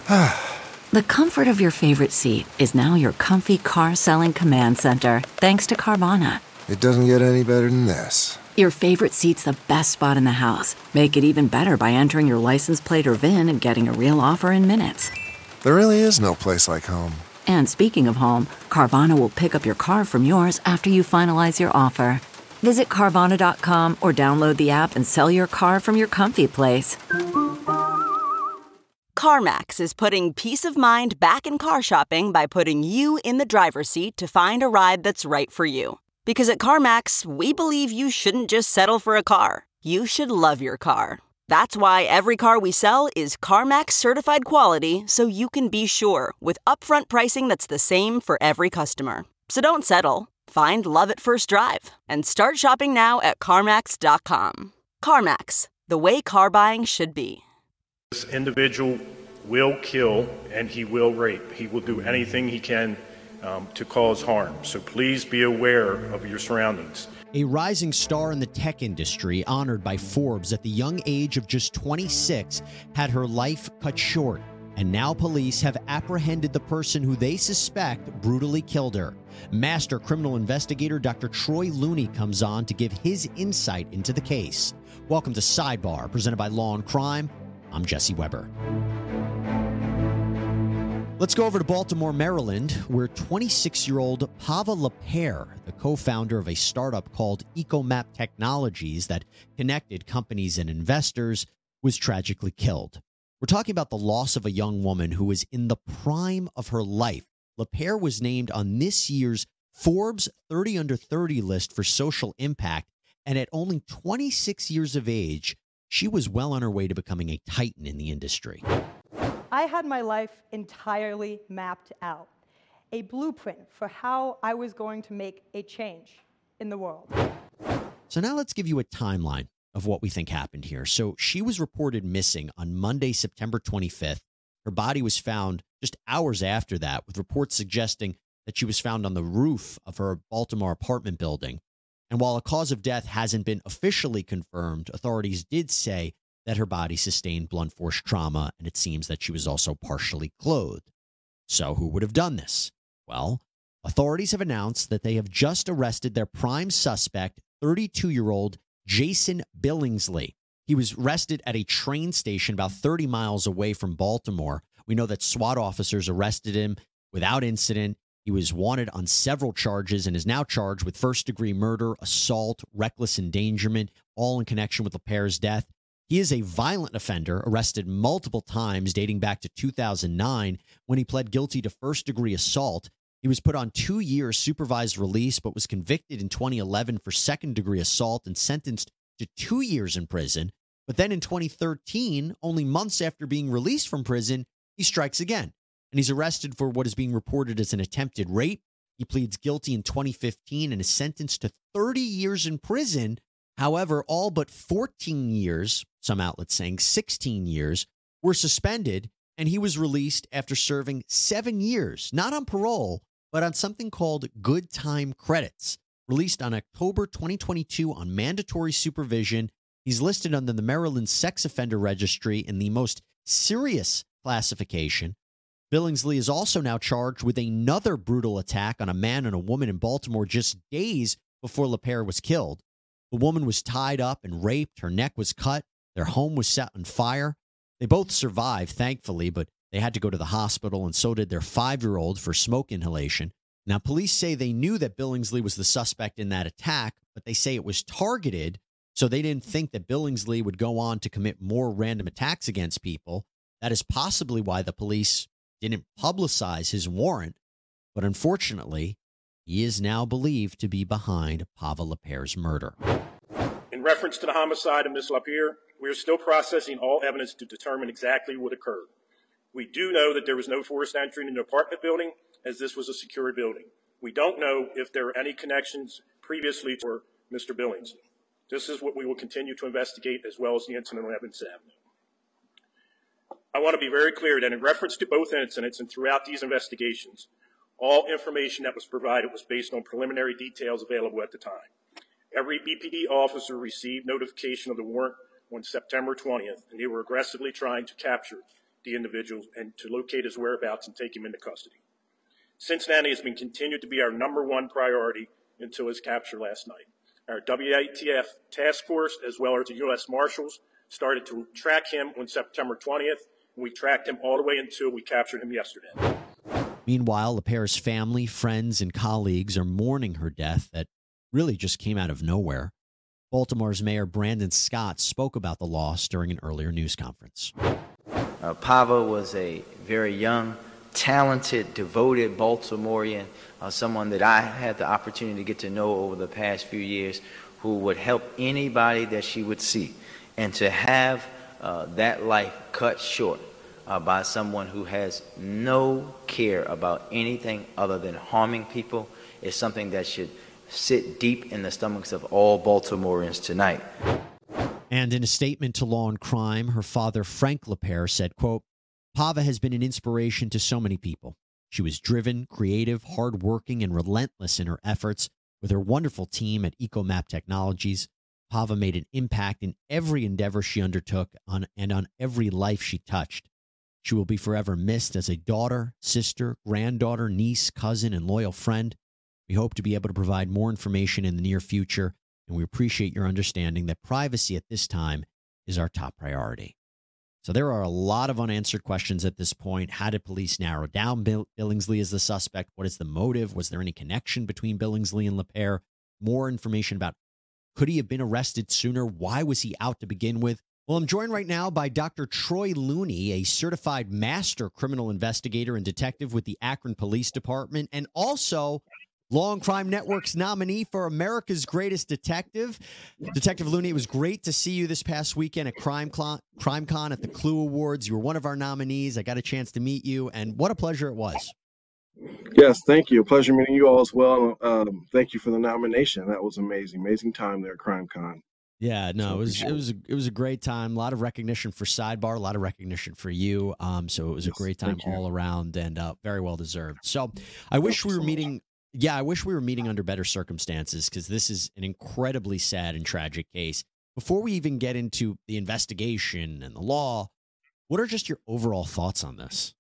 The comfort of your favorite seat is now your comfy car selling command center, thanks to Carvana. It doesn't get any better than this. Your favorite seat's the best spot in the house. Make it even better by entering your license plate or VIN and getting a real offer in minutes. There really is no place like home. And speaking of home, Carvana will pick up your car from yours after you finalize your offer. Visit Carvana.com or download the app and sell your car from your comfy place. CarMax is putting peace of mind back in car shopping by putting you in the driver's seat to find a ride that's right for you. Because at CarMax, we believe you shouldn't just settle for a car. You should love your car. That's why every car we sell is CarMax certified quality, so you can be sure with upfront pricing that's the same for every customer. So don't settle. Find love at first drive and start shopping now at CarMax.com. CarMax, the way car buying should be. This individual will kill and he will rape. He will do anything he can to cause harm. So please be aware of your surroundings. A rising star in the tech industry, honored by Forbes at the young age of just 26, had her life cut short. And now police have apprehended the person who they suspect brutally killed her. Master criminal investigator Dr. Troy Looney comes on to give his insight into the case. Welcome to Sidebar, presented by Law and Crime. I'm Jesse Weber. Let's go over to Baltimore, Maryland, where 26-year-old Pava Lapierre, the co-founder of a startup called EcoMap Technologies that connected companies and investors, was tragically killed. We're talking about the loss of a young woman who was in the prime of her life. Lapierre was named on this year's Forbes 30 Under 30 list for social impact, and at only 26 years of age, she was well on her way to becoming a titan in the industry. I had my life entirely mapped out, a blueprint for how I was going to make a change in the world. So now let's give you a timeline of what we think happened here. So she was reported missing on Monday, September 25th. Her body was found just hours after that, with reports suggesting that she was found on the roof of her Baltimore apartment building. And while a cause of death hasn't been officially confirmed, authorities did say that her body sustained blunt force trauma, and it seems that she was also partially clothed. So who would have done this? Well, authorities have announced that they have just arrested their prime suspect, 32-year-old Jason Billingsley. He was arrested at a train station about 30 miles away from Baltimore. We know that SWAT officers arrested him without incident. He was wanted on several charges and is now charged with first-degree murder, assault, reckless endangerment, all in connection with Lapierre's death. He is a violent offender, arrested multiple times dating back to 2009 when he pled guilty to first-degree assault. He was put on 2 years supervised release, but was convicted in 2011 for second-degree assault and sentenced to 2 years in prison. But then in 2013, only months after being released from prison, he strikes again. And he's arrested for what is being reported as an attempted rape. He pleads guilty in 2015 and is sentenced to 30 years in prison. However, all but 14 years, some outlets saying 16 years, were suspended, and he was released after serving 7 years, not on parole, but on something called good time credits. Released on October 2022 on mandatory supervision, he's listed under the Maryland Sex Offender Registry in the most serious classification. Billingsley is also now charged with another brutal attack on a man and a woman in Baltimore just days before Lapierre was killed. The woman was tied up and raped. Her neck was cut. Their home was set on fire. They both survived, thankfully, but they had to go to the hospital, and so did their 5-year-old for smoke inhalation. Now, police say they knew that Billingsley was the suspect in that attack, but they say it was targeted, so they didn't think that Billingsley would go on to commit more random attacks against people. That is possibly why the police didn't publicize his warrant, but unfortunately, he is now believed to be behind Pava Lapierre's murder. In reference to the homicide of Ms. Lapierre, we are still processing all evidence to determine exactly what occurred. We do know that there was no forced entry in the apartment building, as this was a secured building. We don't know if there were any connections previously to Mr. Billingsley. This is what we will continue to investigate, as well as the incident on Evans Avenue. I want to be very clear that in reference to both incidents and throughout these investigations, all information that was provided was based on preliminary details available at the time. Every BPD officer received notification of the warrant on September 20th, and they were aggressively trying to capture the individual and to locate his whereabouts and take him into custody. Cincinnati has been continued to be our number one priority until his capture last night. Our WATF task force, as well as the U.S. Marshals, started to track him on September 20th, and we tracked him all the way until we captured him yesterday. Meanwhile, LaPere's family, friends, and colleagues are mourning her death that really just came out of nowhere. Baltimore's Mayor Brandon Scott spoke about the loss during an earlier news conference. Pava was a very young, talented, devoted Baltimorean, someone that I had the opportunity to get to know over the past few years, who would help anybody that she would see. And to have that life cut short by someone who has no care about anything other than harming people is something that should sit deep in the stomachs of all Baltimoreans tonight. And in a statement to Law and Crime, her father, Frank LaPere, said, quote, Pava has been an inspiration to so many people. She was driven, creative, hardworking, and relentless in her efforts. With her wonderful team at EcoMap Technologies, Pava made an impact in every endeavor she undertook and on every life she touched. She will be forever missed as a daughter, sister, granddaughter, niece, cousin, and loyal friend. We hope to be able to provide more information in the near future, and we appreciate your understanding that privacy at this time is our top priority. So there are a lot of unanswered questions at this point. How did police narrow down Billingsley as the suspect? What is the motive? Was there any connection between Billingsley and LaPere? More information about could he have been arrested sooner? Why was he out to begin with? Well, I'm joined right now by Dr. Troy Looney, a certified master criminal investigator and detective with the Akron Police Department, and also Law and Crime Network's nominee for America's Greatest Detective. Detective Looney, it was great to see you this past weekend at CrimeCon at the Clue Awards. You were one of our nominees. I got a chance to meet you, and what a pleasure it was. Yes, thank you. Pleasure meeting you all as well. Thank you for the nomination. That was amazing. Amazing time there at CrimeCon. Yeah, no, it was a great time. A lot of recognition for Sidebar, a lot of recognition for you. So it was a great time all around, and very well deserved. So I wish we were meeting. Yeah, I wish we were meeting under better circumstances, because this is an incredibly sad and tragic case. Before we even get into the investigation and the law, what are just your overall thoughts on this?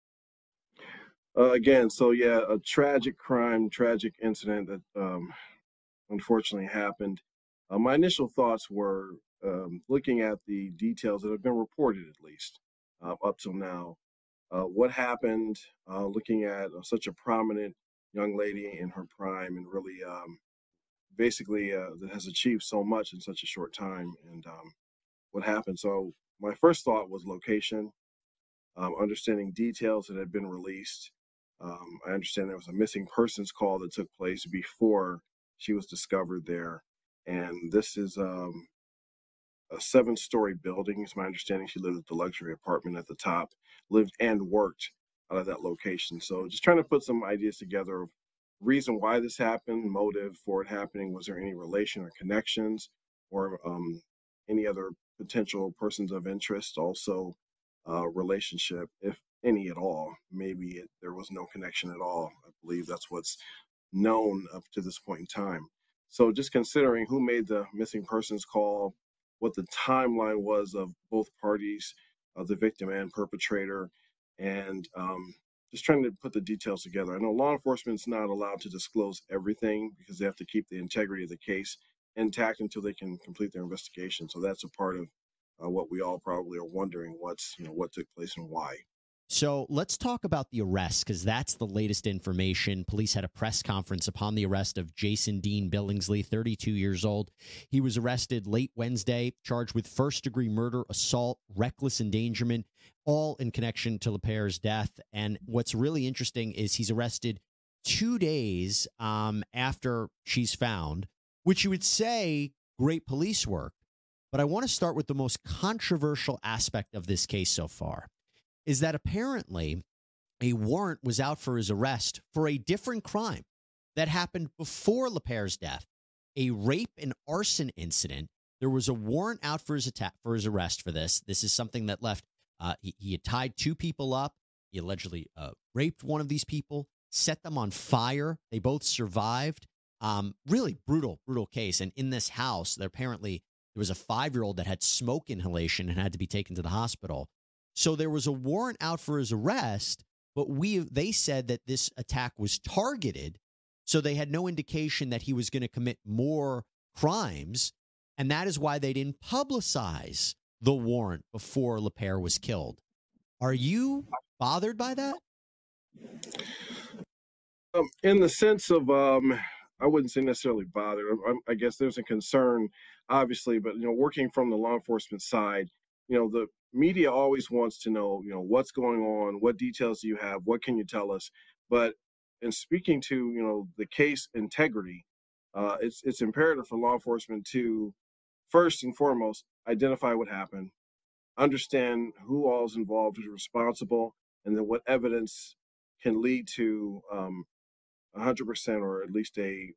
Again, so yeah, a tragic crime, tragic incident that unfortunately happened. My initial thoughts were looking at the details that have been reported, at least up till now. What happened, looking at such a prominent young lady in her prime, and really basically that has achieved so much in such a short time, and what happened. So my first thought was location, understanding details that had been released. I understand there was a missing persons call that took place before she was discovered there. And this is a 7-story building. It's my understanding she lived at the luxury apartment at the top, lived and worked out of that location. So just trying to put some ideas together of reason why this happened, motive for it happening. Was there any relation or connections, or any other potential persons of interest? Also, relationship, if any at all. Maybe there was no connection at all. I believe that's what's known up to this point in time. So just considering who made the missing persons call, what the timeline was of both parties, the victim and perpetrator, and just trying to put the details together. I know law enforcement's not allowed to disclose everything because they have to keep the integrity of the case intact until they can complete their investigation. So that's a part of what we all probably are wondering, what took place and why. So let's talk about the arrest, because that's the latest information. Police had a press conference upon the arrest of Jason Dean Billingsley, 32 years old. He was arrested late Wednesday, charged with first-degree murder, assault, reckless endangerment, all in connection to LaPere's death. And what's really interesting is he's arrested 2 days after she's found, which you would say great police work. But I want to start with the most controversial aspect of this case so far, is that apparently a warrant was out for his arrest for a different crime that happened before LaPere's death, a rape and arson incident. There was a warrant out for his arrest for this. This is something that left, he had tied 2 people up. He allegedly raped one of these people, set them on fire. They both survived. Really brutal case. And in this house, there was a 5-year-old that had smoke inhalation and had to be taken to the hospital. So there was a warrant out for his arrest, but they said that this attack was targeted, so they had no indication that he was going to commit more crimes, and that is why they didn't publicize the warrant before Lapierre was killed. Are you bothered by that? In the sense of, I wouldn't say necessarily bothered. I guess there's a concern, obviously, but working from the law enforcement side, the media always wants to know, what's going on, what details do you have, what can you tell us? But in speaking to, the case integrity, it's imperative for law enforcement to first and foremost identify what happened, understand who all is involved, who's responsible, and then what evidence can lead to 100% or at least a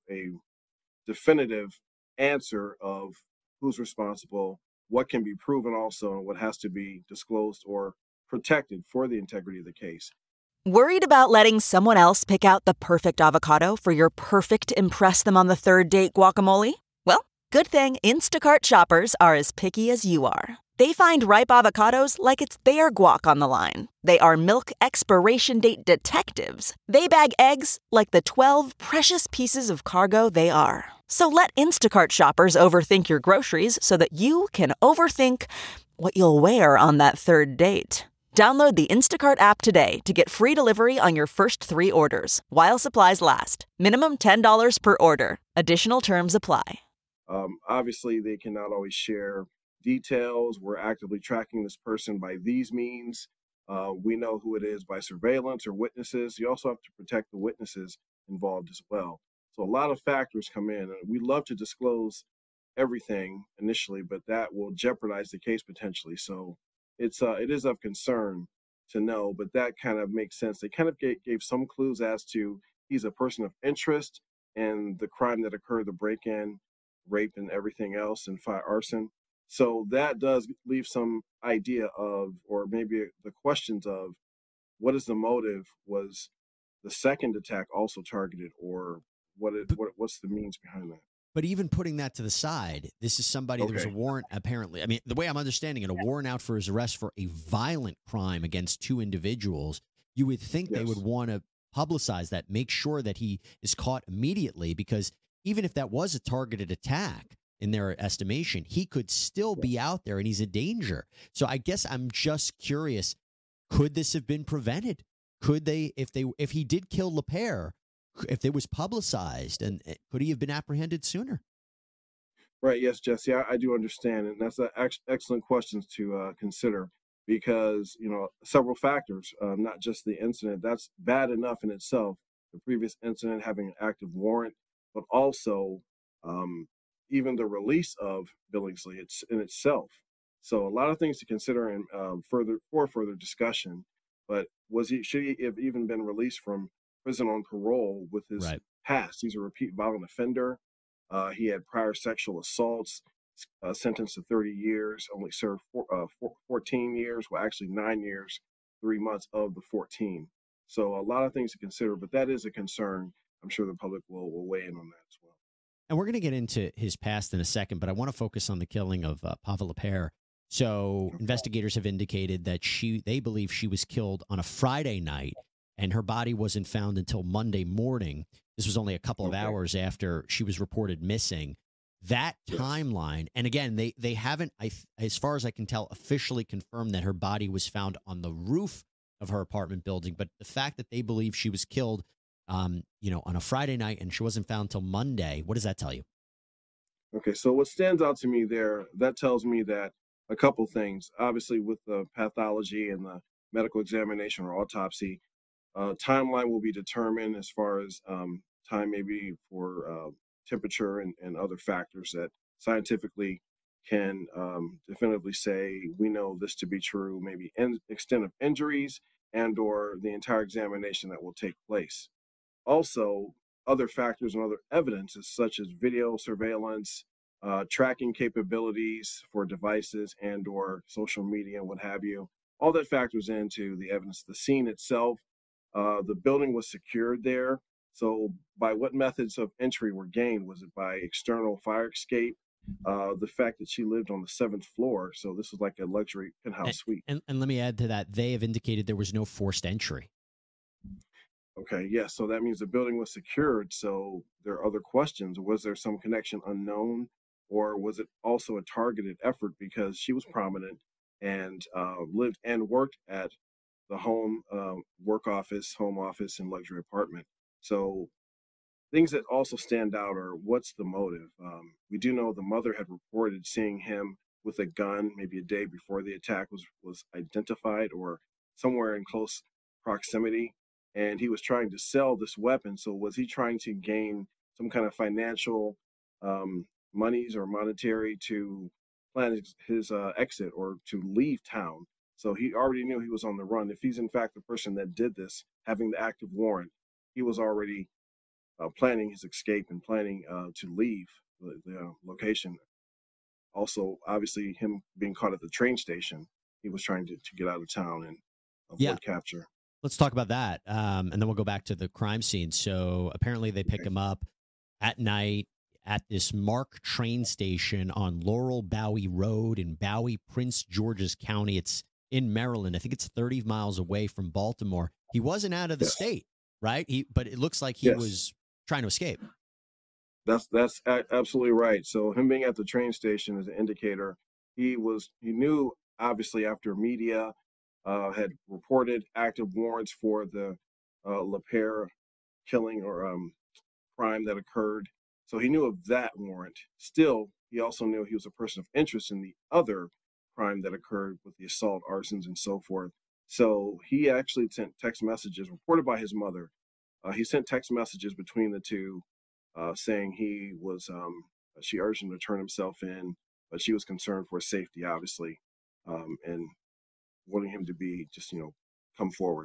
definitive answer of who's responsible, what can be proven also, and what has to be disclosed or protected for the integrity of the case. Worried about letting someone else pick out the perfect avocado for your perfect impress them on the third date guacamole? Well, good thing Instacart shoppers are as picky as you are. They find ripe avocados like it's their guac on the line. They are milk expiration date detectives. They bag eggs like the 12 precious pieces of cargo they are. So let Instacart shoppers overthink your groceries so that you can overthink what you'll wear on that third date. Download the Instacart app today to get free delivery on your first 3 orders, while supplies last. Minimum $10 per order. Additional terms apply. Obviously, they cannot always share details. We're actively tracking this person by these means. We know who it is by surveillance or witnesses. You also have to protect the witnesses involved as well. So a lot of factors come in, and we love to disclose everything initially, but that will jeopardize the case potentially. So it is of concern to know, but that kind of makes sense. They kind of gave some clues as to he's a person of interest in the crime that occurred, the break-in, rape, and everything else, and fire arson. So that does leave some idea of, or maybe the questions of, what is the motive? Was the second attack also targeted, or what's the means behind that? But even putting that to the side, this is somebody, there was a warrant, apparently. I mean, the way I'm understanding it, a warrant out for his arrest for a violent crime against 2 individuals. You would think they would want to publicize that, make sure that he is caught immediately, because even if that was a targeted attack, in their estimation, he could still be out there and he's a danger. So I guess I'm just curious, could this have been prevented? Could they, if he did kill Lapierre, if it was publicized, and could he have been apprehended sooner? Right. Yes, Jesse, I do understand. And that's excellent questions to consider, because, several factors, not just the incident. That's bad enough in itself, the previous incident having an active warrant, but also even the release of Billingsley in itself. So a lot of things to consider and further discussion. But should he have even been released from prison on parole with his past? He's a repeat violent offender. He had prior sexual assaults, sentenced to 30 years, only served 14 years, well, actually 9 years, 3 months of the 14. So a lot of things to consider, but that is a concern. I'm sure the public will weigh in on that as well. And we're going to get into his past in a second, but I want to focus on the killing of Pavel Lapierre. So investigators have indicated that they believe she was killed on a Friday night, and her body wasn't found until Monday morning. This was only a couple of hours after she was reported missing. That timeline, and again, they haven't, as far as I can tell, officially confirmed that her body was found on the roof of her apartment building. But the fact that they believe she was killed, on a Friday night and she wasn't found until Monday, what does that tell you? Okay, so what stands out to me there, that tells me that a couple things. Obviously, with the pathology and the medical examination or autopsy, timeline will be determined as far as time maybe for temperature and other factors that scientifically can definitively say we know this to be true, maybe extent of injuries and or the entire examination that will take place. Also, other factors and other evidences such as video surveillance, tracking capabilities for devices and or social media and what have you. All that factors into the evidence. The scene itself, the building was secured there. So by what methods of entry were gained? Was it by external fire escape? the fact that she lived on the 7th floor. So this was like a luxury penthouse suite. And let me add to that, they have indicated there was no forced entry. Okay, yes. So that means the building was secured. So there are other questions. Was there some connection unknown, or was it also a targeted effort because she was prominent and lived and worked at the home home office, and luxury apartment? So things that also stand out are, what's the motive? We do know the mother had reported seeing him with a gun maybe a day before the attack was identified, or somewhere in close proximity, and he was trying to sell this weapon. So was he trying to gain some kind of financial monies or monetary to plan his exit or to leave town? So he already knew he was on the run. If he's in fact the person that did this, having the active warrant, he was already planning his escape and planning to leave the location. Also, obviously, him being caught at the train station, he was trying to get out of town and avoid capture. Let's talk about that, and then we'll go back to the crime scene. So apparently they pick him up at night at this Mark train station on Laurel Bowie Road in Bowie, Prince George's County. It's in Maryland. I think it's 30 miles away from Baltimore. He wasn't out of the state, right? But it looks like he was trying to escape. That's absolutely right. So him being at the train station is an indicator. He knew, obviously, after media had reported active warrants for the Lapierre killing or crime that occurred. So he knew of that warrant. Still, he also knew he was a person of interest in the other crime that occurred with the assault, arsons, and so forth. So he actually sent text messages reported by his mother. He sent text messages between the two saying he was, she urged him to turn himself in, but she was concerned for his safety, obviously, and wanting him to be just, come forward.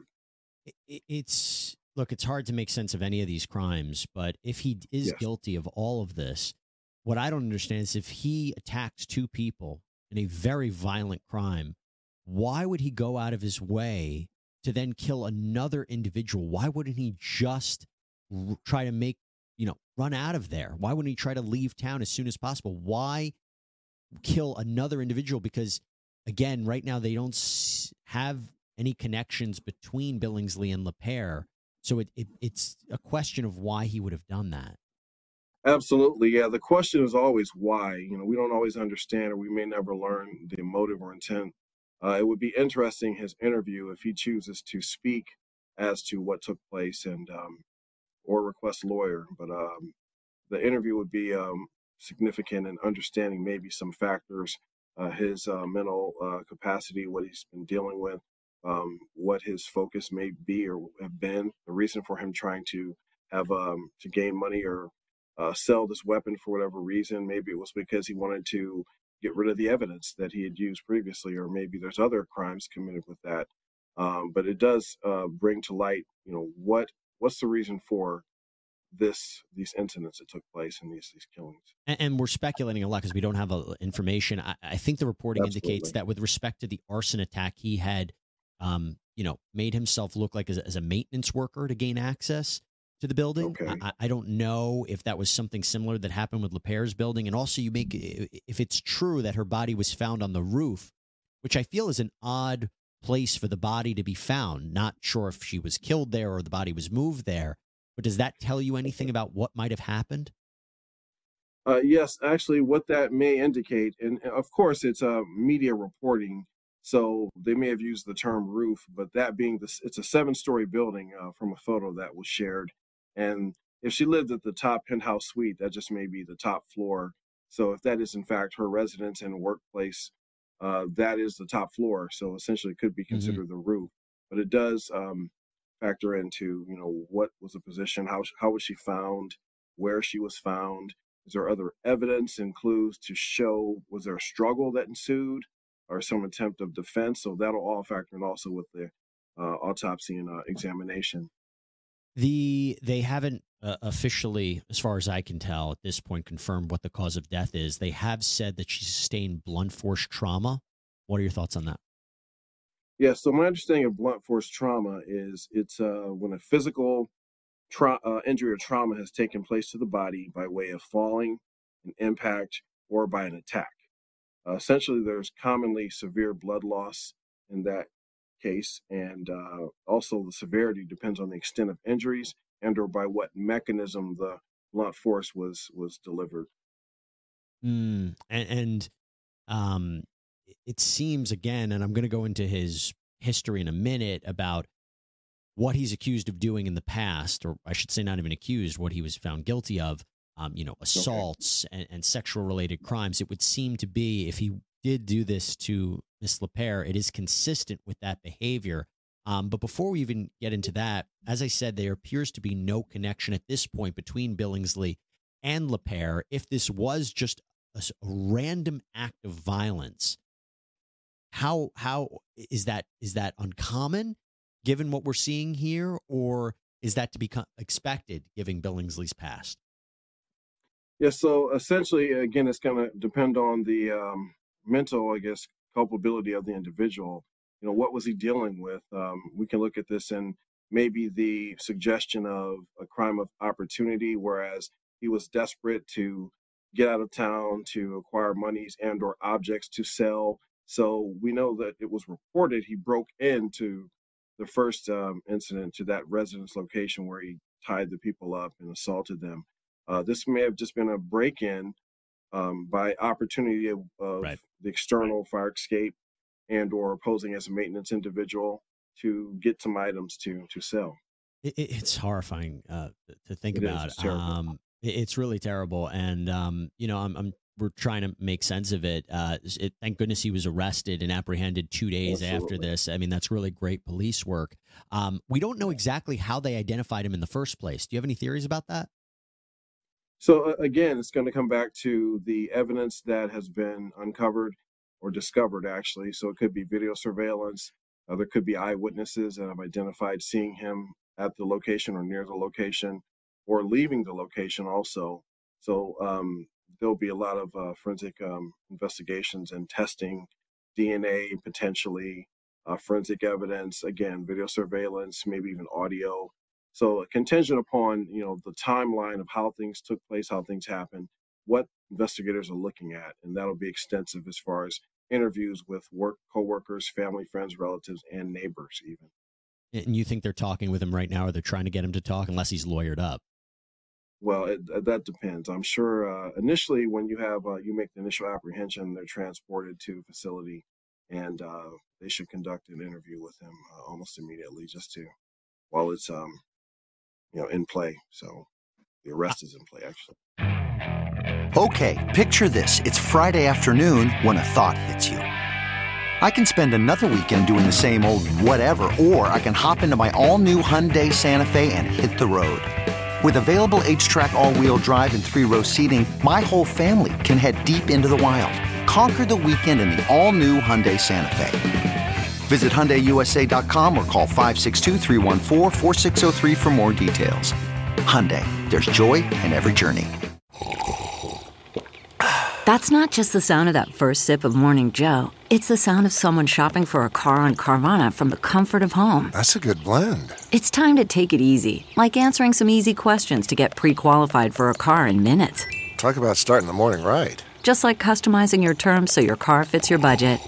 It's hard to make sense of any of these crimes, but if he is guilty of all of this, what I don't understand is if he attacks two people in a very violent crime, why would he go out of his way to then kill another individual? Why wouldn't he just try to run out of there? Why wouldn't he try to leave town as soon as possible? Why kill another individual? Because, again, right now they don't have any connections between Billingsley and Lapierre. So it's a question of why he would have done that. Absolutely. Yeah. The question is always why. We don't always understand, or we may never learn the motive or intent. It would be interesting, his interview, if he chooses to speak as to what took place and or request a lawyer. But the interview would be significant in understanding maybe some factors, his mental capacity, what he's been dealing with, what his focus may be or have been, the reason for him trying to have to gain money or sell this weapon for whatever reason. Maybe it was because he wanted to get rid of the evidence that he had used previously, or maybe there's other crimes committed with that. But it does bring to light, what's the reason for these incidents that took place and these killings. And we're speculating a lot because we don't have information. I think the reporting indicates that with respect to the arson attack, he had, made himself look like as a maintenance worker to gain access to the building. Okay. I don't know if that was something similar that happened with Lapierre's building. And also if it's true that her body was found on the roof, which I feel is an odd place for the body to be found. Not sure if she was killed there or the body was moved there. But does that tell you anything about what might have happened? Yes, actually, what that may indicate, and of course, it's media reporting, so they may have used the term roof, but that being it's a 7-story building from a photo that was shared. And if she lived at the top penthouse suite, that just may be the top floor. So if that is in fact her residence and workplace, that is the top floor. So essentially, it could be considered the roof. But it does factor into, what was the position, how was she found, where she was found. Is there other evidence and clues to show, was there a struggle that ensued or some attempt of defense? So that'll all factor in also with the autopsy and examination. They haven't officially, as far as I can tell at this point, confirmed what the cause of death is. They have said that she sustained blunt force trauma. What are your thoughts on that? Yeah, so my understanding of blunt force trauma is it's when a physical injury or trauma has taken place to the body by way of falling, an impact, or by an attack. Essentially, there's commonly severe blood loss in that case, and also the severity depends on the extent of injuries and or by what mechanism the blunt force was delivered. And it seems, again, and I'm going to go into his history in a minute about what he's accused of doing in the past, or I should say not even accused, what he was found guilty of, assaults and sexual related crimes. It would seem to be, if he did do this to Ms. LaPere, it is consistent with that behavior. But before we even get into that, as I said, there appears to be no connection at this point between Billingsley and LaPere. If this was just a random act of violence, how is that uncommon given what we're seeing here, or is that to be expected given Billingsley's past? Yeah, so essentially, again, it's going to depend on the mental, culpability of the individual. What was he dealing with? We can look at this and maybe the suggestion of a crime of opportunity, whereas he was desperate to get out of town to acquire monies and or objects to sell. So we know that it was reported he broke into the first incident to that residence location where he tied the people up and assaulted them. This may have just been a break-in by opportunity of Right. the external fire escape and or posing as a maintenance individual to get some items to sell. It's horrifying to think It is. about. It's terrible. It's really terrible, and we're trying to make sense of it. Thank goodness he was arrested and apprehended 2 days after Absolutely. this. I mean, that's really great police work. We don't know exactly how they identified him in the first place. Do you have any theories about that? So again, it's going to come back to the evidence that has been uncovered or discovered, actually. So it could be video surveillance. There could be eyewitnesses that have identified seeing him at the location or near the location or leaving the location also. So there'll be a lot of forensic investigations and testing, DNA potentially, forensic evidence, again, video surveillance, maybe even audio. So contingent upon, the timeline of how things took place, how things happened, what investigators are looking at, and that'll be extensive as far as interviews with coworkers, family, friends, relatives, and neighbors even. And you think they're talking with him right now, or they're trying to get him to talk, unless he's lawyered up? Well, that depends. I'm sure initially when you have you make the initial apprehension, they're transported to a facility, and they should conduct an interview with him almost immediately, just to while it's in play. So the arrest is in play, actually. Okay, picture this. It's Friday afternoon when a thought hits you. I can spend another weekend doing the same old whatever, or I can hop into my all-new Hyundai Santa Fe and hit the road. With available H-Track all-wheel drive and 3-row seating, my whole family can head deep into the wild. Conquer the weekend in the all-new Hyundai Santa Fe. Visit HyundaiUSA.com or call 562-314-4603 for more details. Hyundai, there's joy in every journey. That's not just the sound of that first sip of Morning Joe. It's the sound of someone shopping for a car on Carvana from the comfort of home. That's a good blend. It's time to take it easy, like answering some easy questions to get pre-qualified for a car in minutes. Talk about starting the morning right. Just like customizing your terms so your car fits your budget.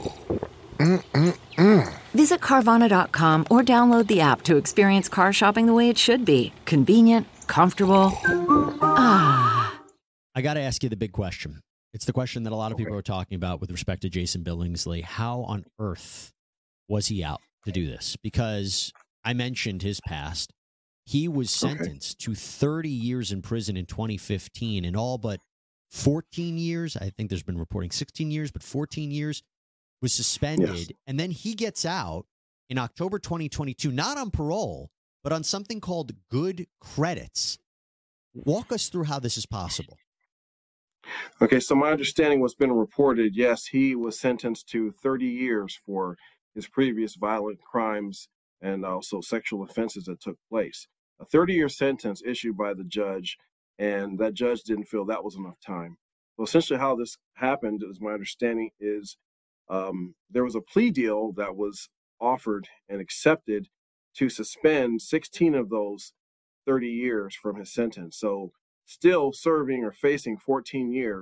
Visit Carvana.com or download the app to experience car shopping the way it should be. Convenient, comfortable. Ah. I got to ask you the big question. It's the question that a lot of people are talking about with respect to Jason Billingsley. How on earth was he out to do this? Because I mentioned his past. He was sentenced to 30 years in prison in 2015, and all but 14 years, I think there's been reporting 16 years, but 14 years was suspended. Yes. And then he gets out in October 2022, not on parole, but on something called good credits. Walk us through how this is possible. Okay, so my understanding, what's been reported, yes, he was sentenced to 30 years for his previous violent crimes and also sexual offenses that took place. A 30-year sentence issued by the judge, and that judge didn't feel that was enough time. So essentially how this happened, is my understanding, is there was a plea deal that was offered and accepted to suspend 16 of those 30 years from his sentence. So still serving or facing 14 years,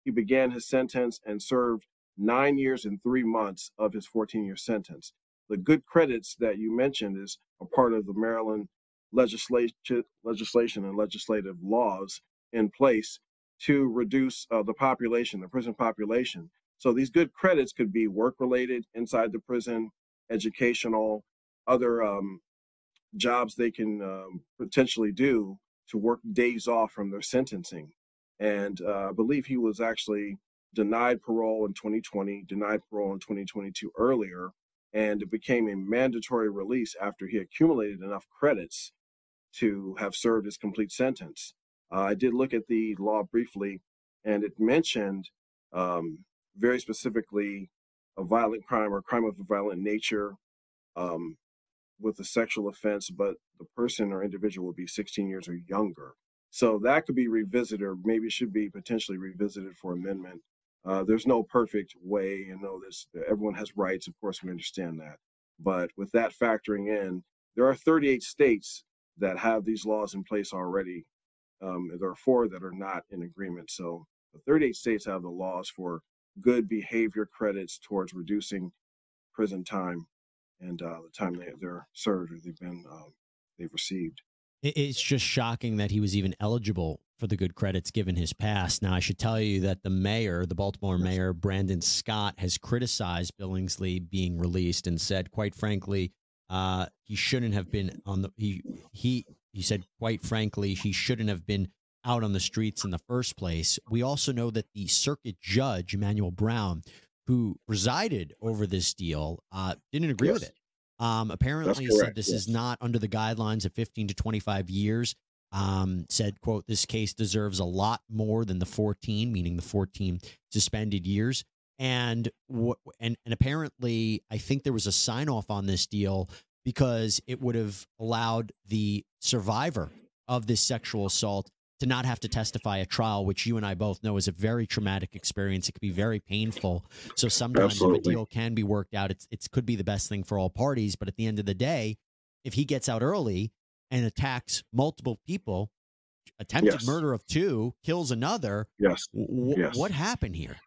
he began his sentence and served 9 years and 3 months of his 14-year sentence. The good credits that you mentioned is a part of the Maryland legislation and legislative laws in place to reduce the prison population. So these good credits could be work-related inside the prison, educational, other jobs they can potentially do to work days off from their sentencing. And I believe he was actually denied parole in 2020, denied parole in 2022 earlier, and it became a mandatory release after he accumulated enough credits to have served his complete sentence. I did look at the law briefly, and it mentioned very specifically a violent crime or crime of a violent nature with a sexual offense, but the person or individual would be 16 years or younger. So that could be revisited, or maybe should be potentially revisited for amendment. There's no perfect way, everyone has rights, of course we understand that. But with that factoring in, there are 38 states that have these laws in place already. There are 4 that are not in agreement. So the 38 states have the laws for good behavior credits towards reducing prison time and the time they're served or they've received. It's just shocking that he was even eligible for the good credits given his past. Now, I should tell you that the Baltimore mayor, Brandon Scott, has criticized Billingsley being released and said, quite frankly, he shouldn't have been on the. He said, quite frankly, he shouldn't have been out on the streets in the first place. We also know that the circuit judge, Emmanuel Brown, who presided over this deal, didn't agree with it. Apparently said this is not under the guidelines of 15 to 25 years. Said, quote, this case deserves a lot more than the 14, meaning the 14 suspended years. And apparently, I think there was a sign off on this deal because it would have allowed the survivor of this sexual assault to not have to testify at trial, which you and I both know is a very traumatic experience. It could be very painful. So sometimes if a deal can be worked out, it could be the best thing for all parties. But at the end of the day, if he gets out early and attacks multiple people, attempted murder of 2, kills another, what happened here?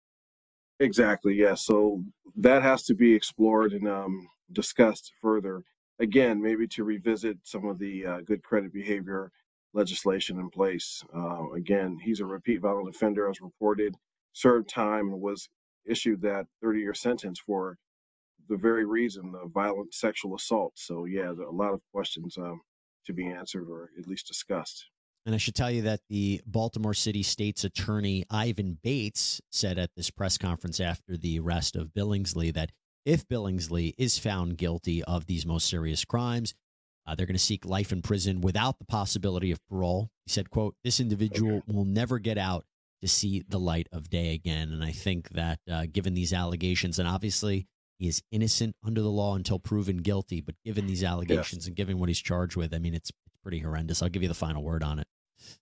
Exactly, yes. So that has to be explored and discussed further. Again, maybe to revisit some of the good credit behavior legislation in place. Again, he's a repeat violent offender, as reported, served time, and was issued that 30-year sentence for the very reason, the violent sexual assault. So, yeah, there are a lot of questions to be answered or at least discussed. And I should tell you that the Baltimore City State's Attorney Ivan Bates said at this press conference after the arrest of Billingsley that if Billingsley is found guilty of these most serious crimes, they're going to seek life in prison without the possibility of parole. He said, quote, this individual will never get out to see the light of day again. And I think that given these allegations, and obviously he is innocent under the law until proven guilty, but given these allegations and given what he's charged with, I mean, it's pretty horrendous. I'll give you the final word on it.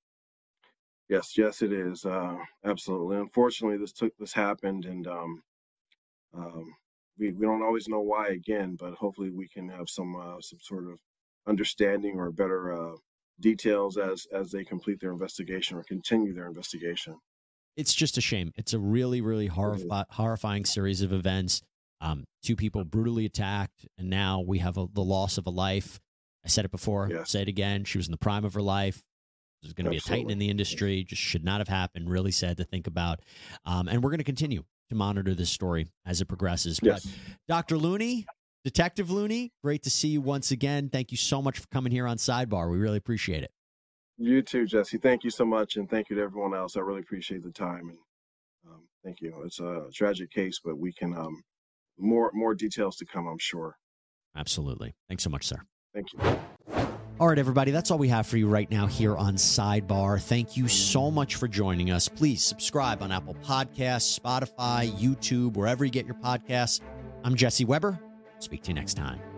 Yes, it is. Absolutely. Unfortunately, this happened, and we don't always know why again, but hopefully we can have some sort of understanding or better details as they complete their investigation or continue their investigation. It's just a shame. It's a really, really horrifying series of events. 2 people brutally attacked, and now we have the loss of a life. I said it before, say it again. She was in the prime of her life. There's going to be a titan in the industry. Just should not have happened. Really sad to think about. And we're going to continue to monitor this story as it progresses. But Dr. Looney, Detective Looney, great to see you once again. Thank you so much for coming here on Sidebar. We really appreciate it. You too, Jesse. Thank you so much, and thank you to everyone else. I really appreciate the time, and thank you. It's a tragic case, but we can more details to come, I'm sure. Absolutely. Thanks so much, sir. Thank you. All right, everybody, that's all we have for you right now here on Sidebar. Thank you so much for joining us. Please subscribe on Apple Podcasts, Spotify, YouTube, wherever you get your podcasts. I'm Jesse Weber. Speak to you next time.